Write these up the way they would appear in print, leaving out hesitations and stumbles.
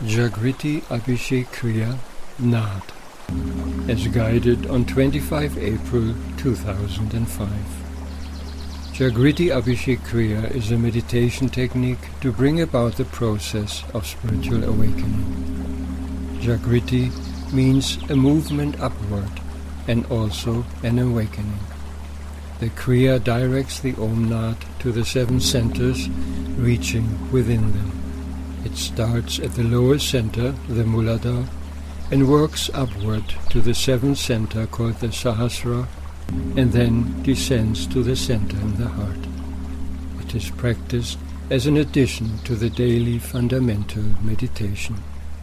Jagriti Abhishek Kriya, Naad, as guided on 25 April 2005. Jagriti Abhishek Kriya is a meditation technique to bring about the process of spiritual awakening. Jagriti means a movement upward and also an awakening. The Kriya directs the Om Naad to the 7 centers, reaching within them. It starts at the lower center, the Muladhara, and works upward to the 7th center called the Sahasrara, and then descends to the center in the heart. It is practiced as an addition to the daily fundamental meditation.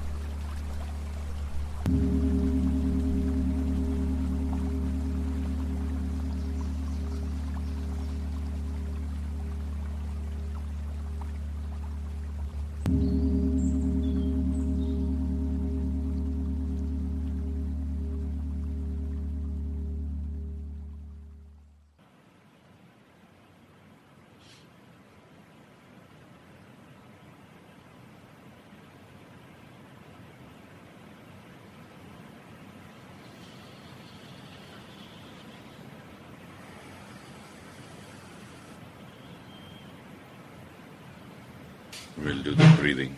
We'll do the breathing.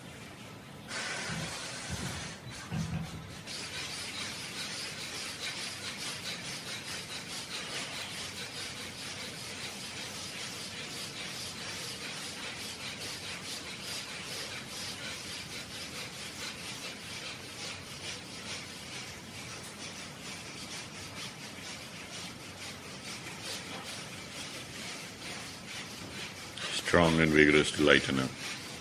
Strong and vigorous to lighten up.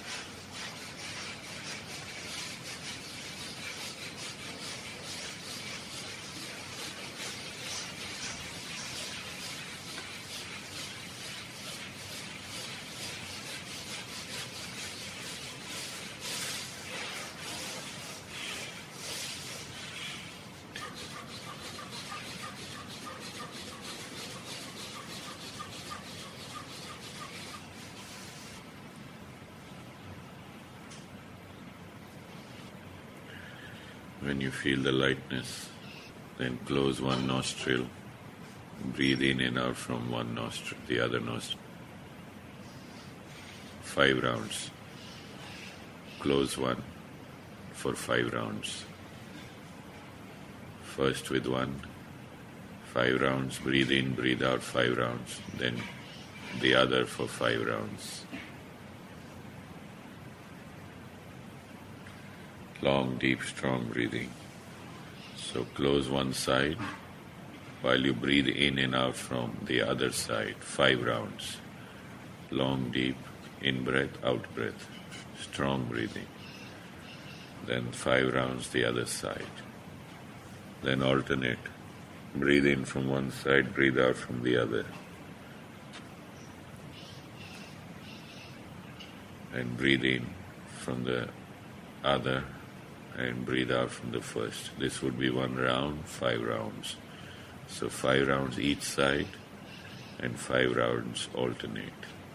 When you feel the lightness, then close one nostril, breathe in and out from one nostril, the other nostril. 5 rounds. Close one for 5 rounds. First with one, 5 rounds, breathe in, breathe out 5 rounds, then the other for 5 rounds. Long, deep, strong breathing. So close one side while you breathe in and out from the other side, 5 rounds. Long, deep, in-breath, out-breath, strong breathing. Then 5 rounds the other side. Then alternate. Breathe in from one side, breathe out from the other. And breathe in from the other and breathe out from the first. This would be 1 round, 5 rounds. So 5 rounds each side and 5 rounds alternate.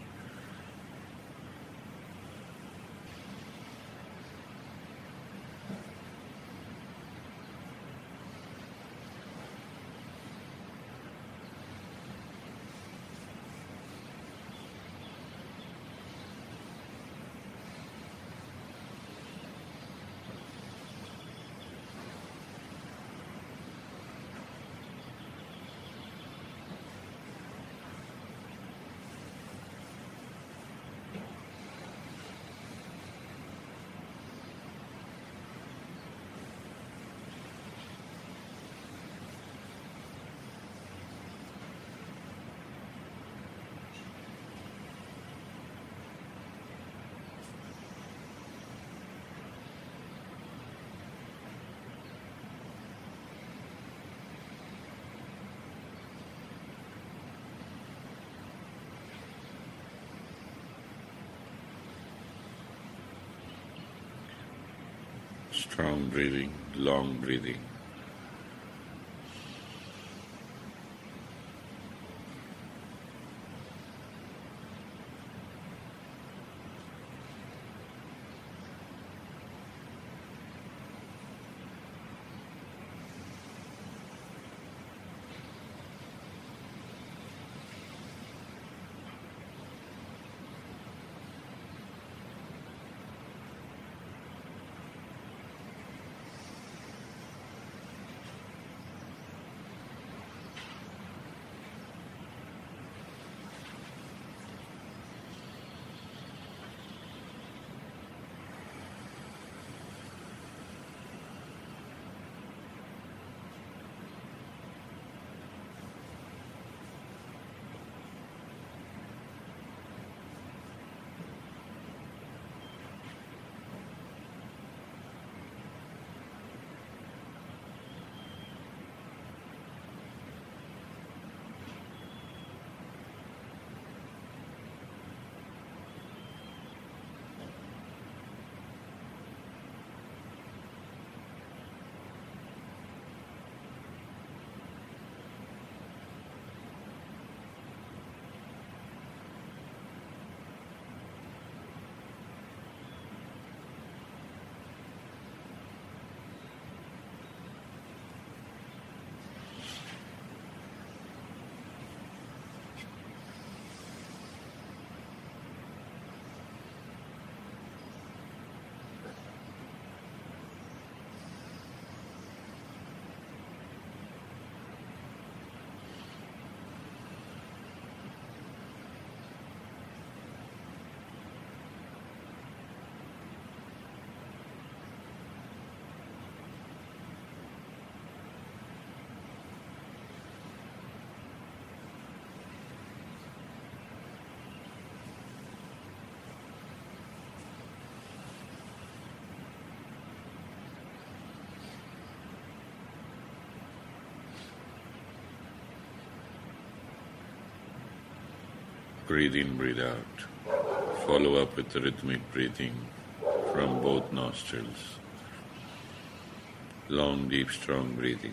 Strong breathing, long breathing. Breathe in, breathe out. Follow up with the rhythmic breathing from both nostrils. Long, deep, strong breathing.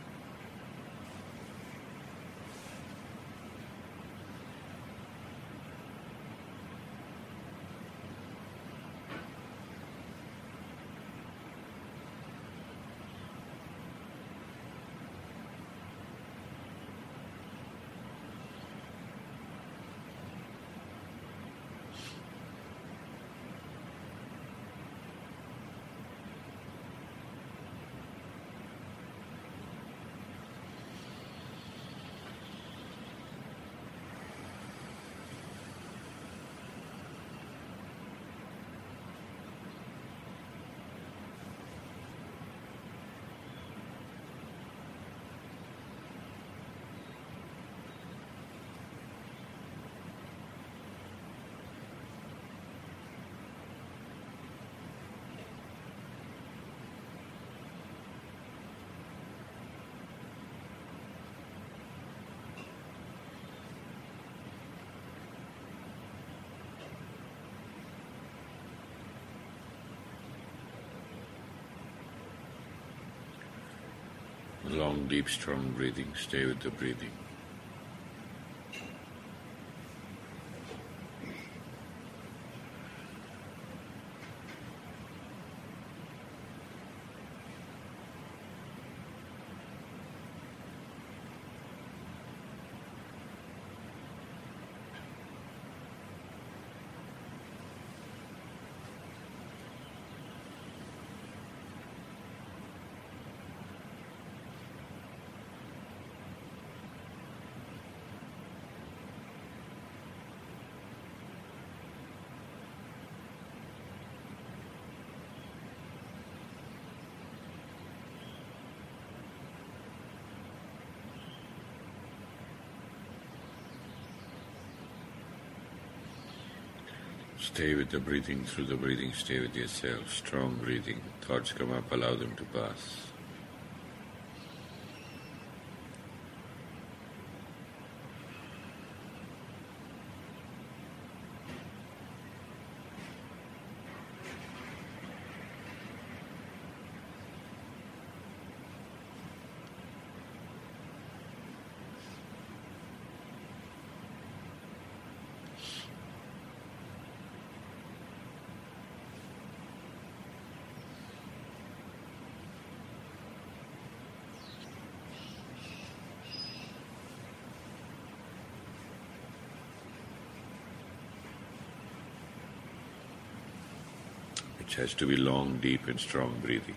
Long, deep, strong breathing. Stay with the breathing. Stay with the breathing, through the breathing, stay with yourself. Strong breathing. Thoughts come up, allow them to pass. It has to be long, deep and strong breathing.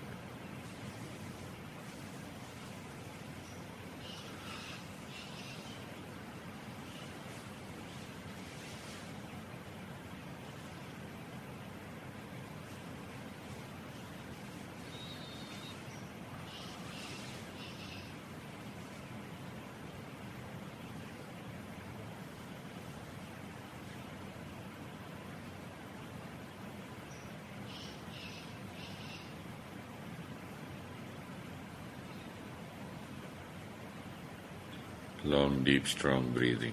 Long, deep, strong breathing.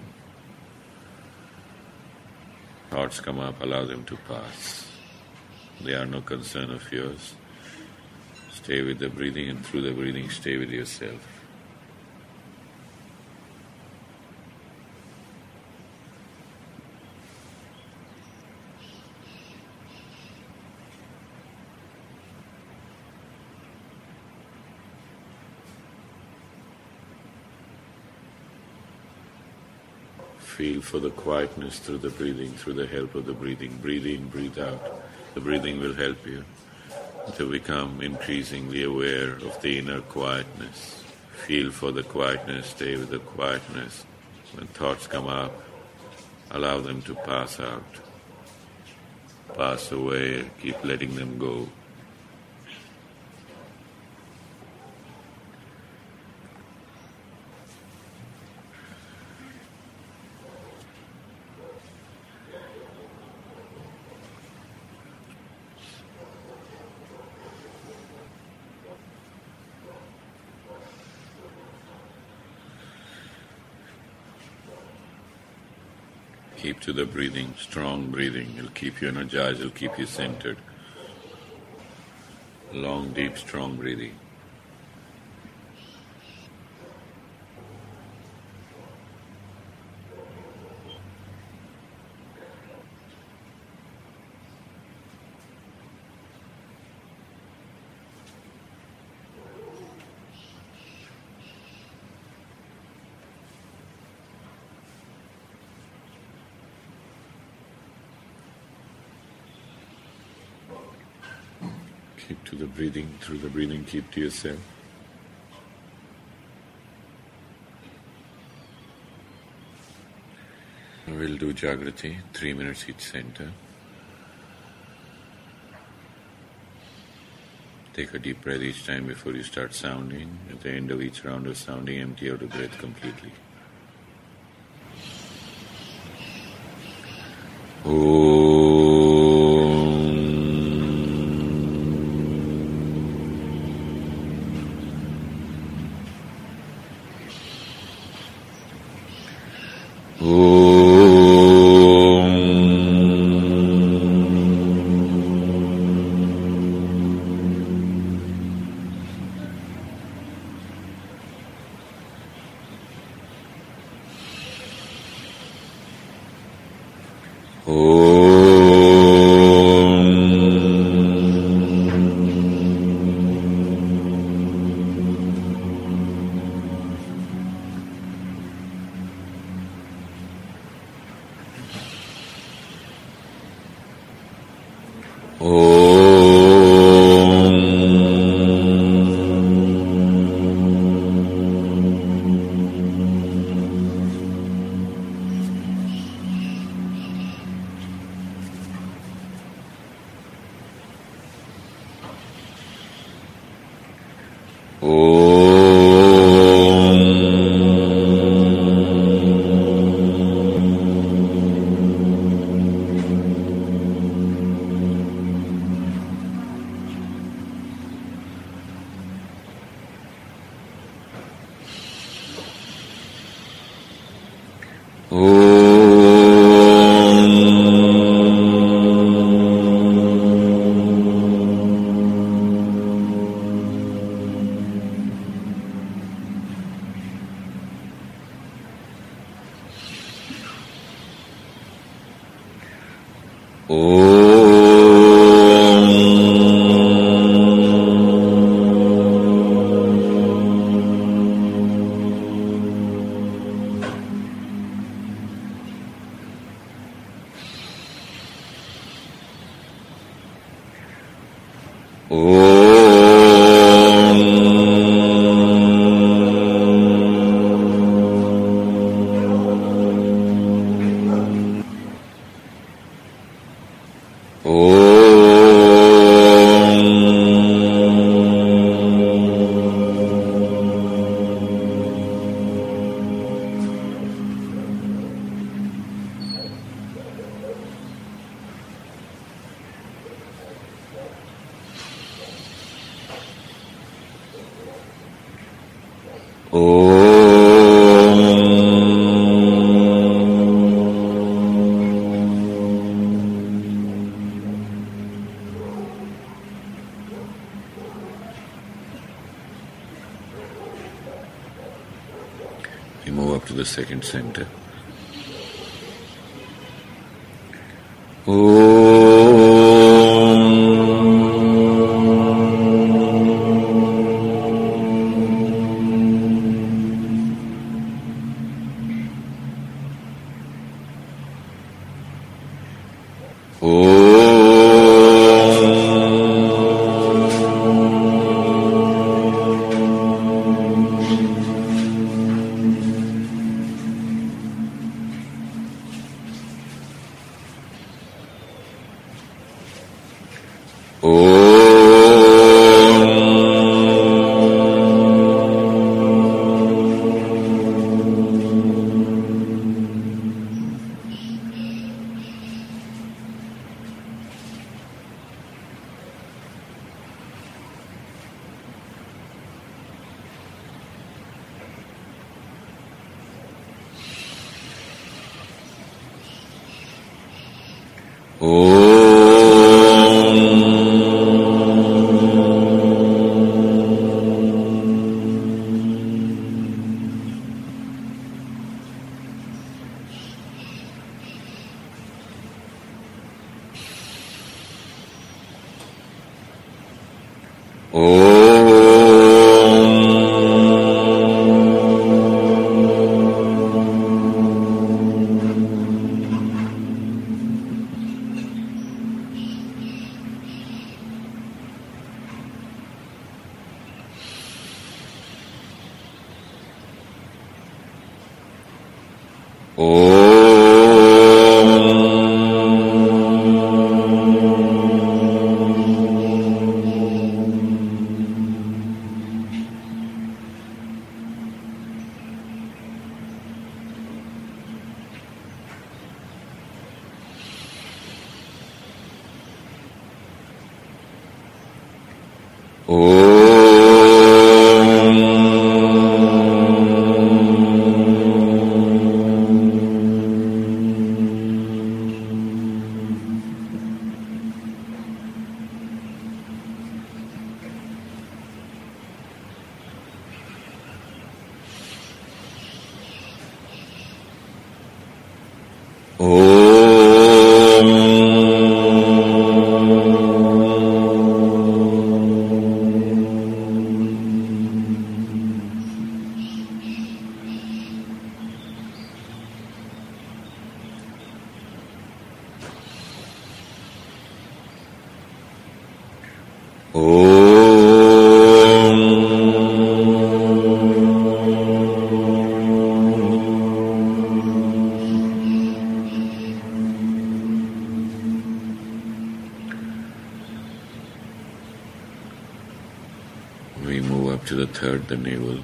Thoughts come up, allow them to pass. They are no concern of yours. Stay with the breathing, and through the breathing, stay with yourself. Feel for the quietness through the breathing, through the help of the breathing. Breathe in, breathe out. The breathing will help you to become increasingly aware of the inner quietness. Feel for the quietness, stay with the quietness. When thoughts come up, allow them to pass out, pass away, keep letting them go. Keep to the breathing, strong breathing. It'll keep you energized, it'll keep you centered. Long, deep, strong breathing. Keep to the breathing, through the breathing, keep to yourself. We'll do Jagrati, 3 minutes each center. Take a deep breath each time before you start sounding. At the end of each round of sounding, empty out the breath completely. We move up to the second center. We move up to the third, the navel.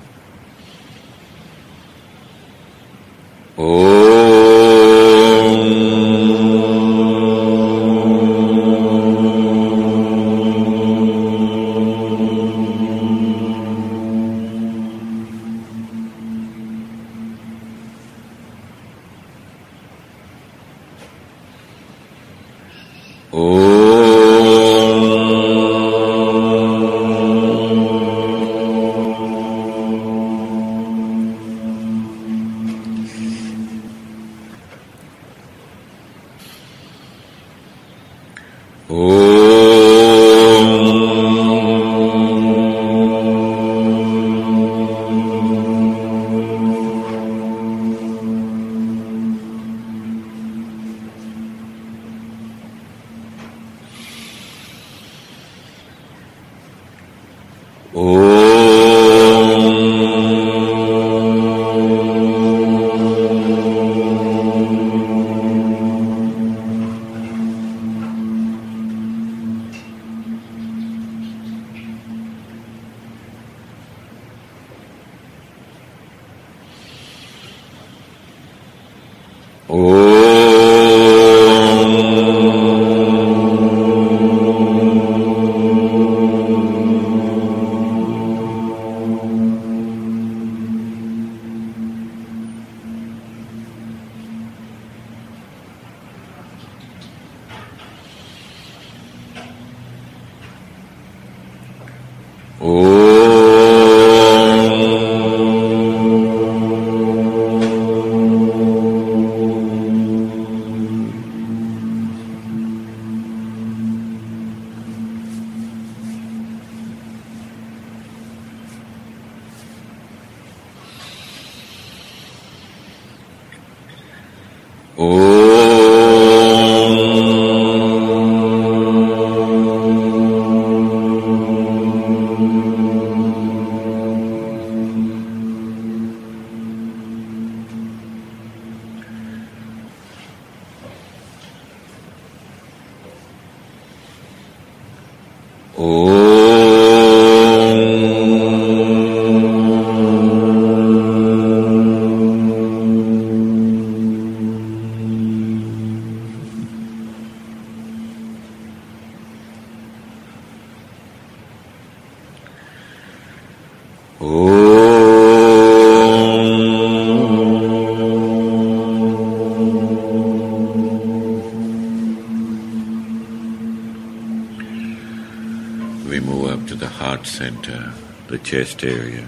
heart center, the chest area.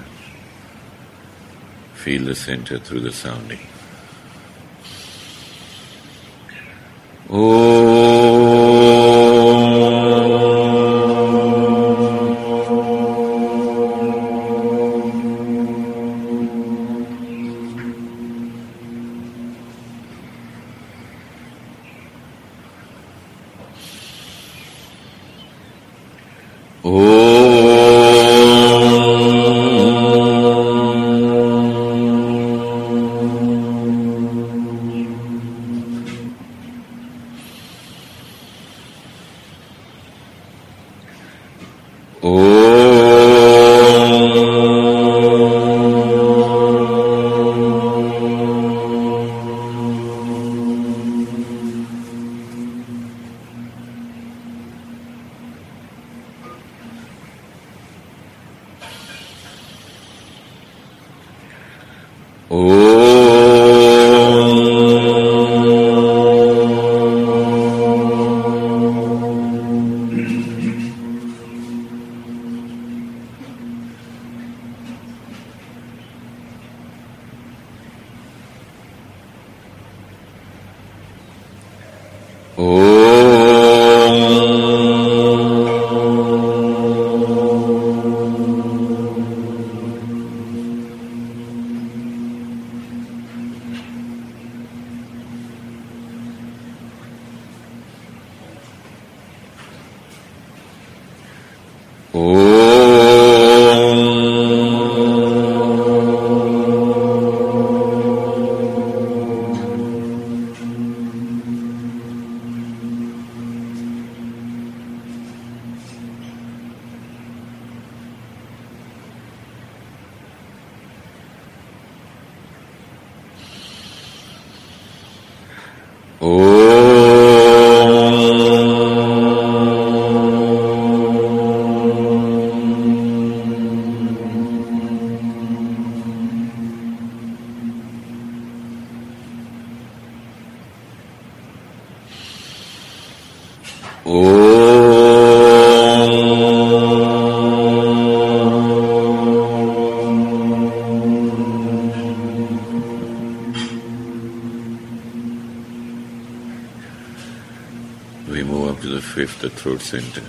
Feel the center through the sounding. We move up to the fifth, the throat center.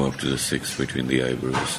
move up to the sixth between the eyebrows.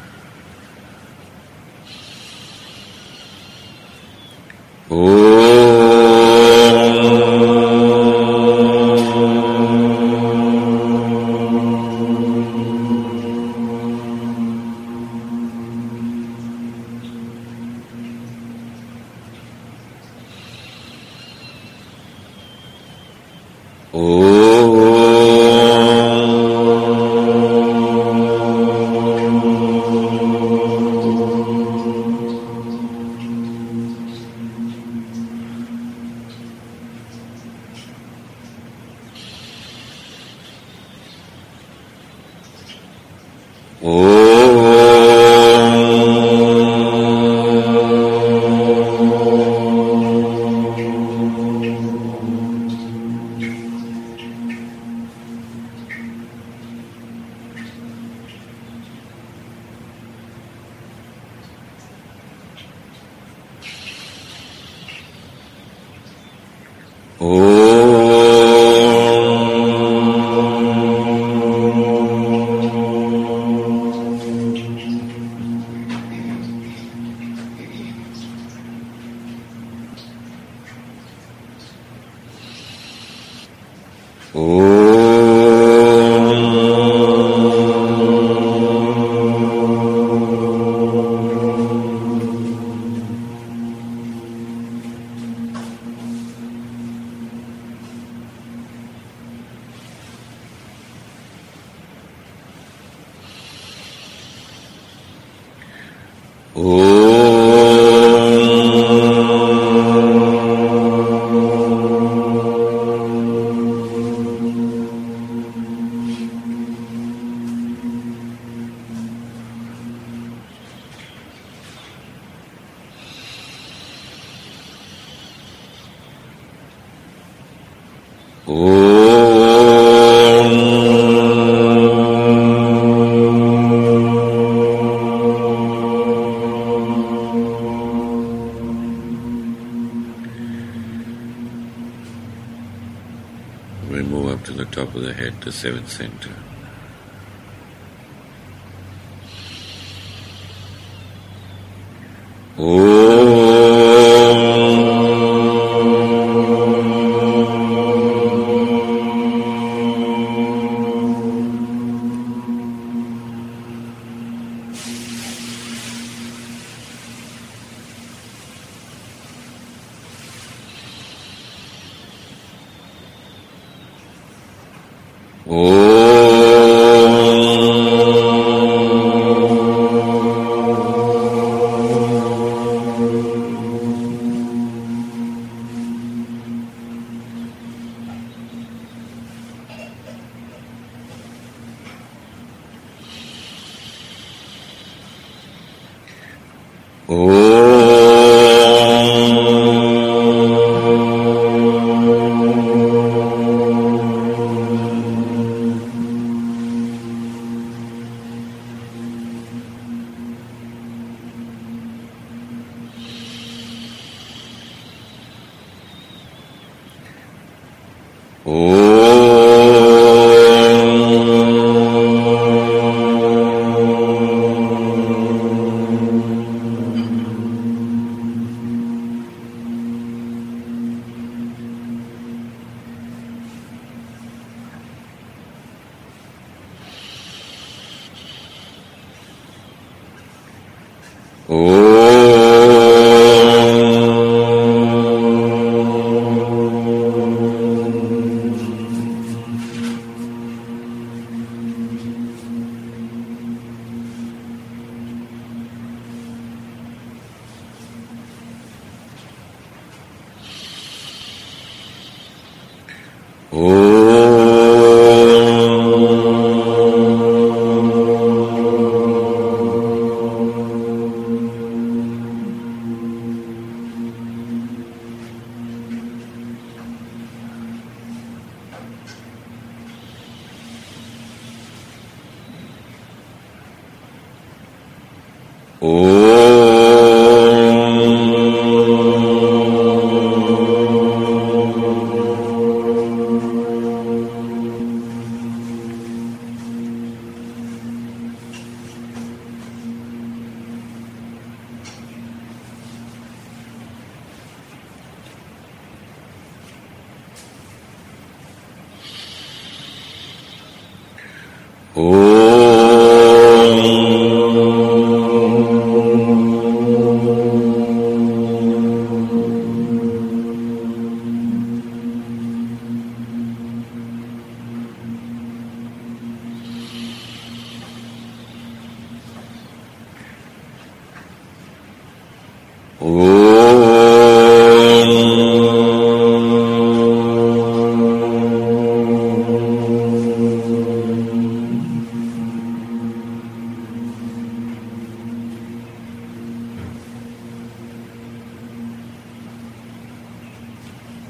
We move up to the top of the head, the seventh center.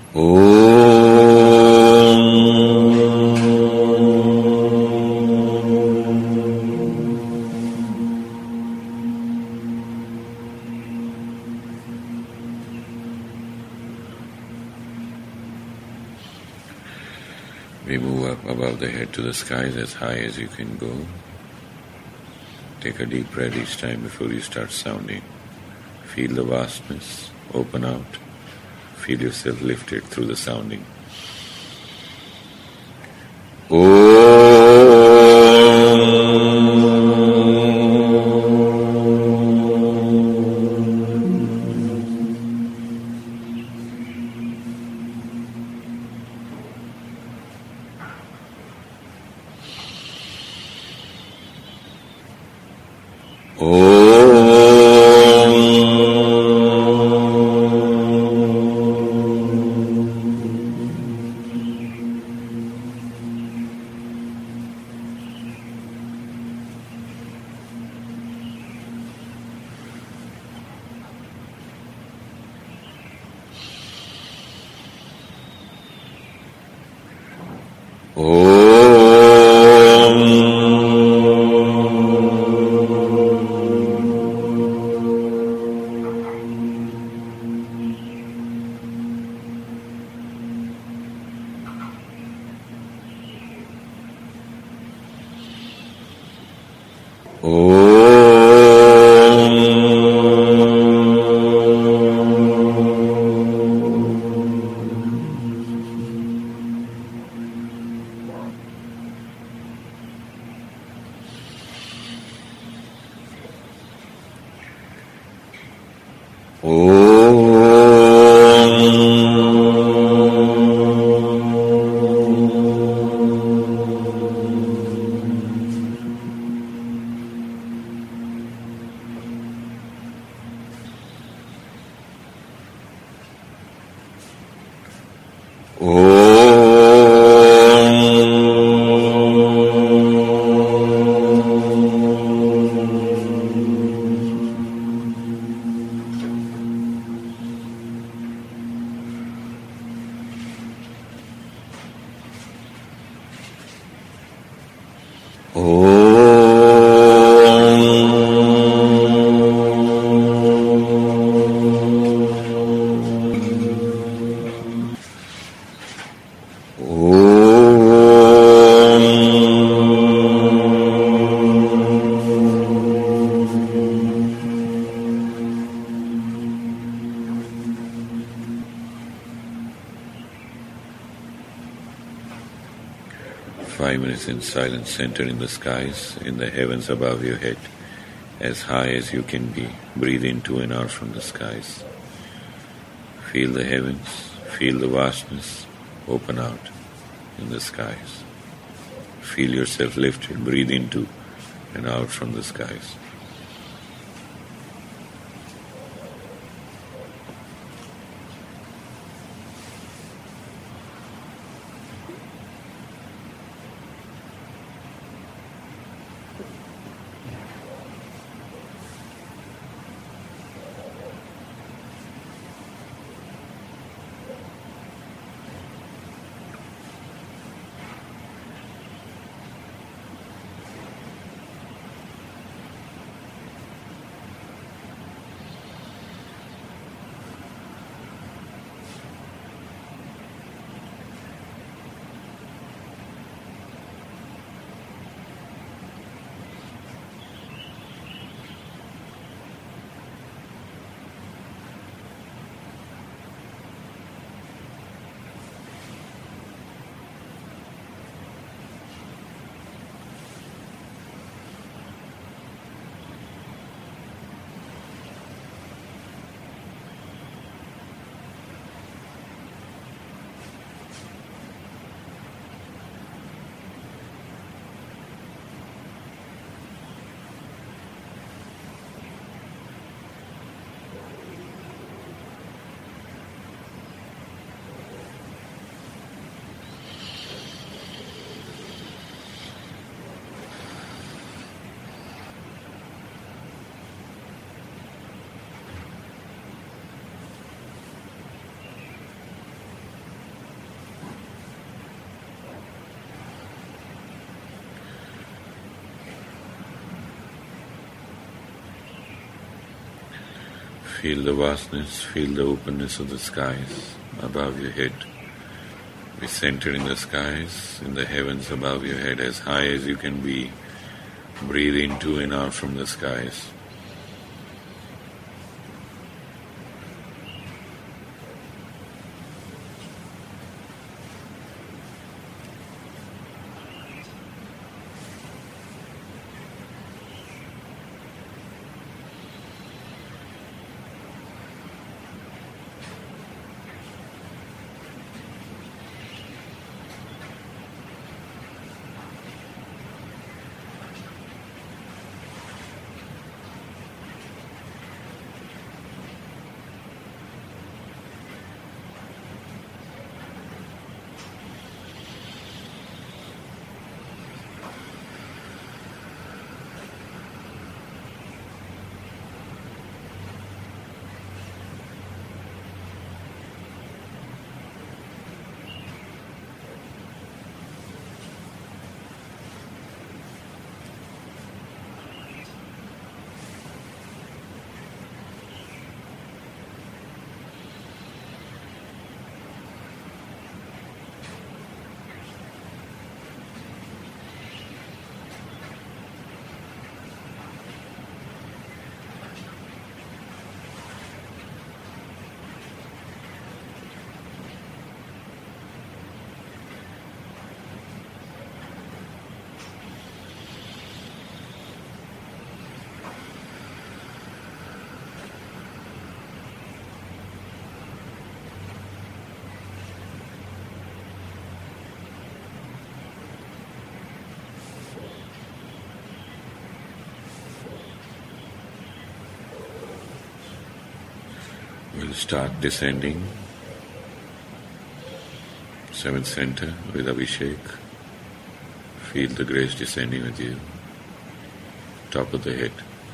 We move up above the head to the skies as high as you can go. Take a deep breath each time before you start sounding. Feel the vastness, open out. Feel yourself lifted through the sounding. In silence, center in the skies, in the heavens above your head, as high as you can be. Breathe into and out from the skies. Feel the heavens, feel the vastness, open out in the skies. Feel yourself lifted, breathe into and out from the skies. Feel the vastness, feel the openness of the skies above your head. Be centered in the skies, in the heavens above your head, as high as you can be. Breathe into and out from the skies. We'll start descending. Seventh center with Abhishek. Feel the grace descending with you. Top of the head.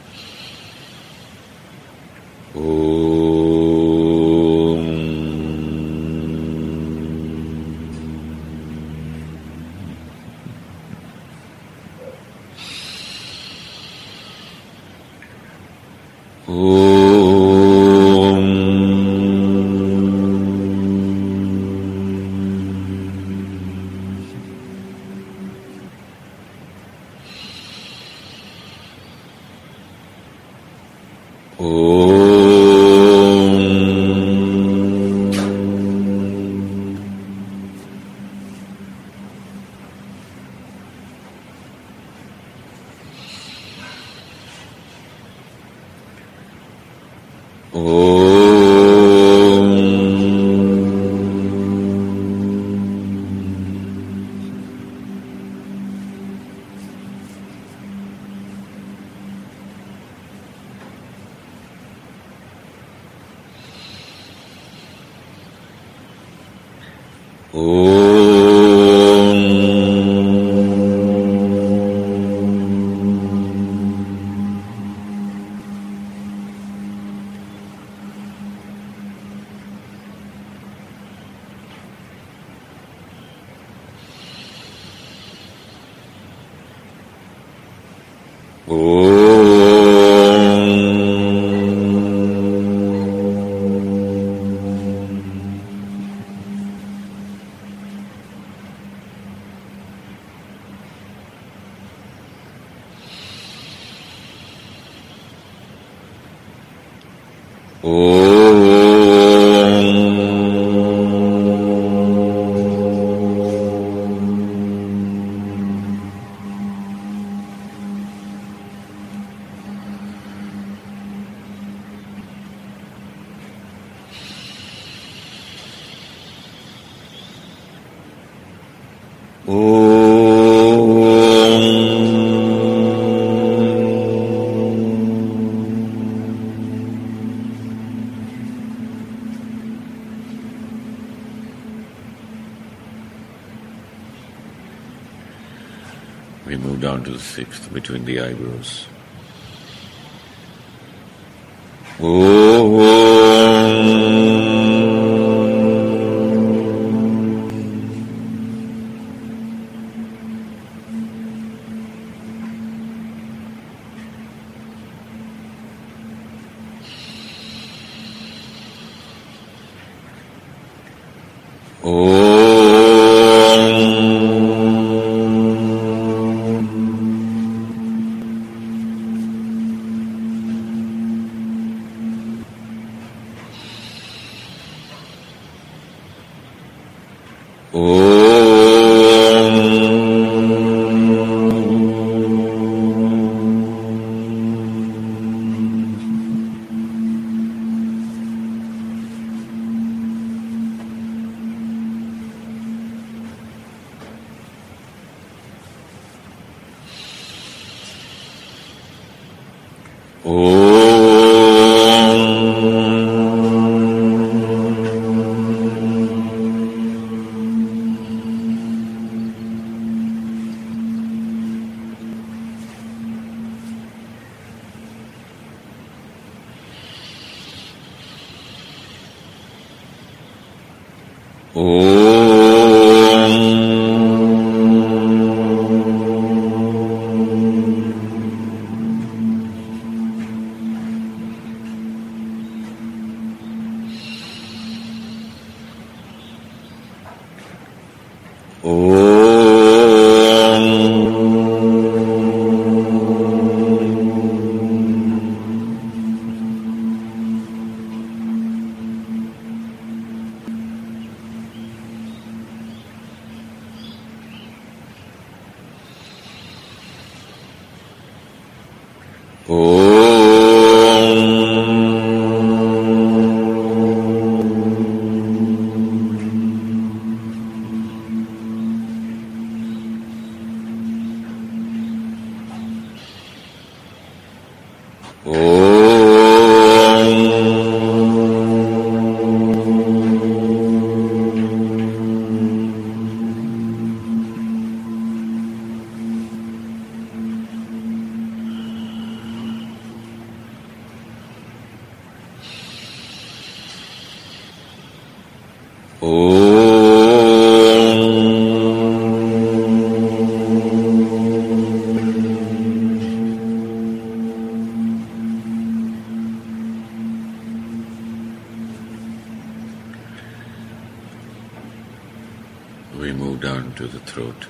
We move down to the sixth, between the eyebrows. We move down to the throat.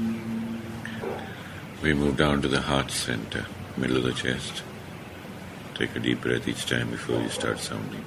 We move down to the heart center, middle of the chest. Take a deep breath each time before you start sounding.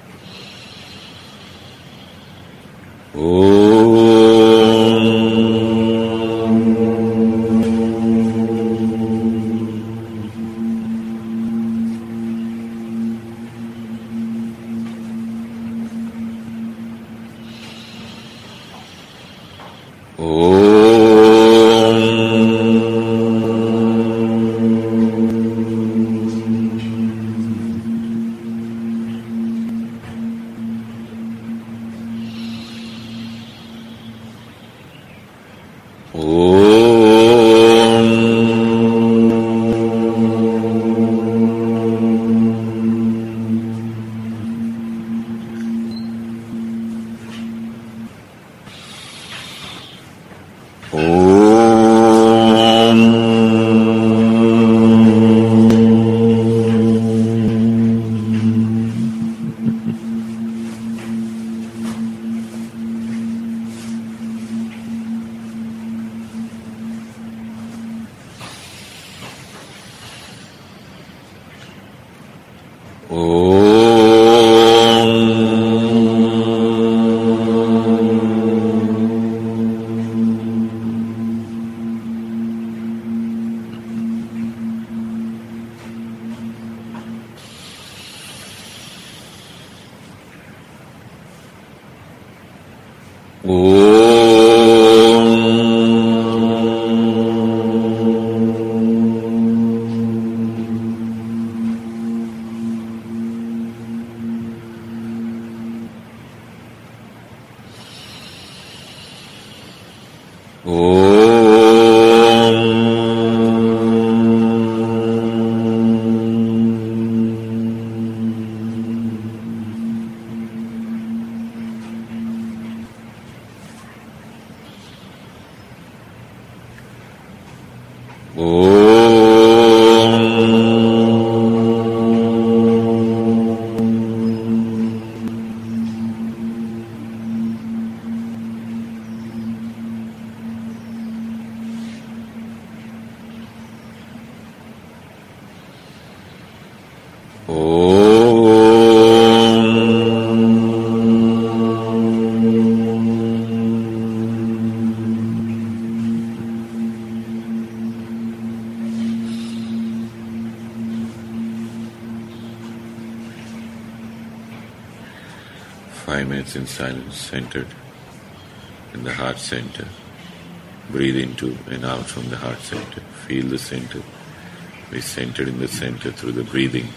In silence, centered in the heart center. Breathe into and out from the heart center. Feel the center. Be centered in the center through the breathing.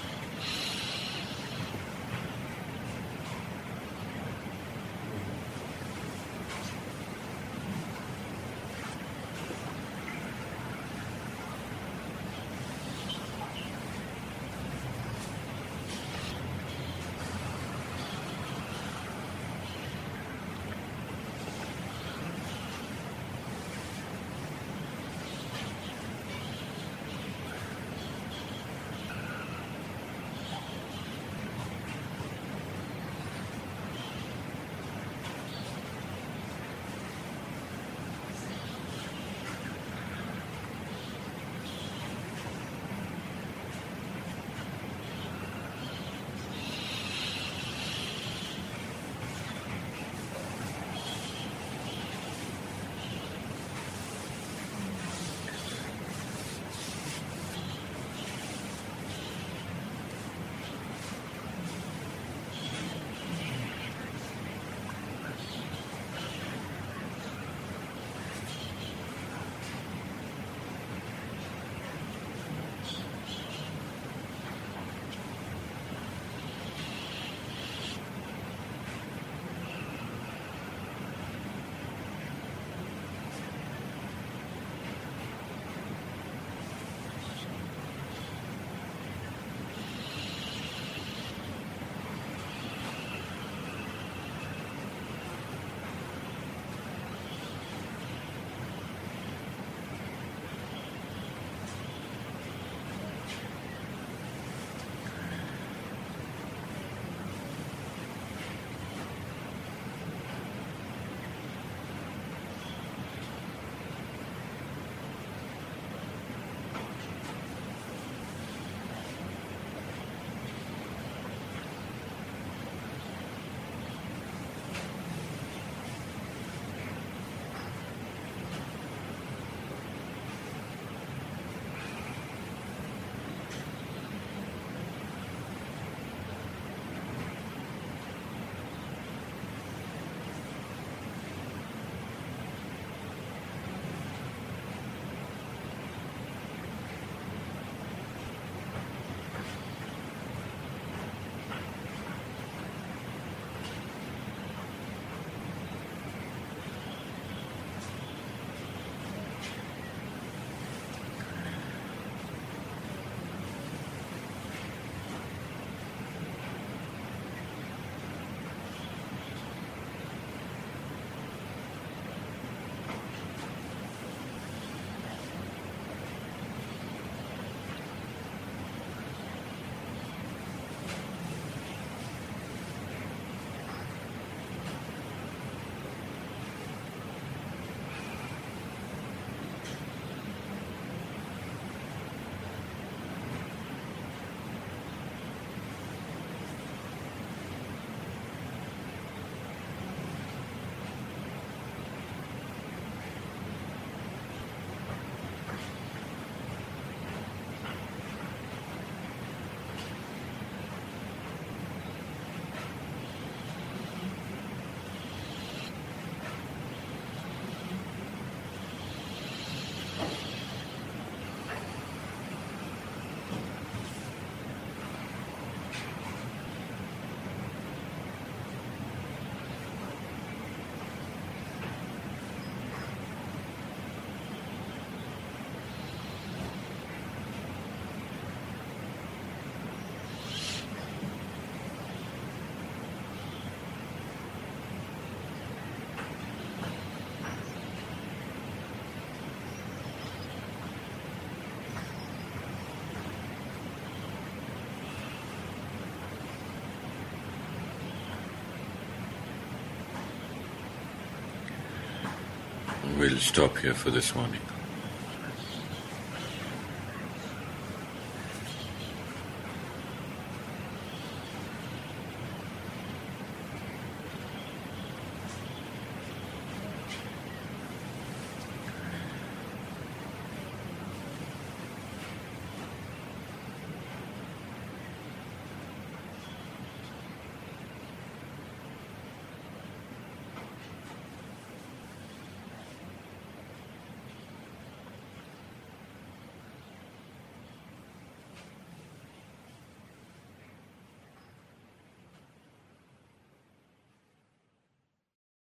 We'll stop here for this morning.